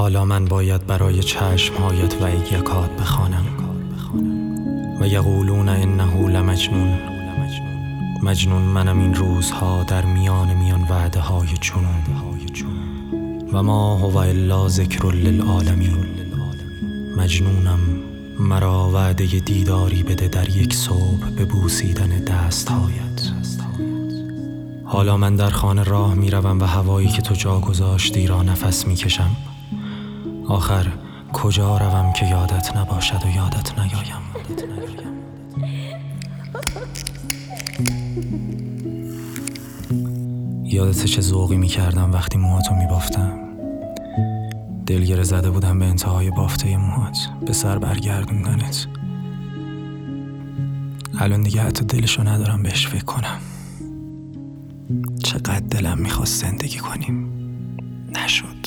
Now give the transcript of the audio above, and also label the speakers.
Speaker 1: حالا من باید برای چشمهایت و یکات بخوانم و یقولون انه لمجنون. مجنون منم این روزها در میان وعده های جنون. و ما هو الا ذکر للعالمین. مجنونم، مرا وعده دیداری بده در یک صبح به بوسیدن دستهایت. حالا من در خانه راه می روم و هوایی که تو جا گذاشتی را نفس می کشم. آخر کجا روم که یادت نباشد و یادت نیایم. یادت چه ذوقی می کردم وقتی موهاتو می بافتم. دلگره زده بودم به انتهای بافته موهات، به سر برگردوندنت. الان دیگه حتی دلشو ندارم بهش فکر کنم. چقدر دلم میخواست زندگی کنیم، نشد.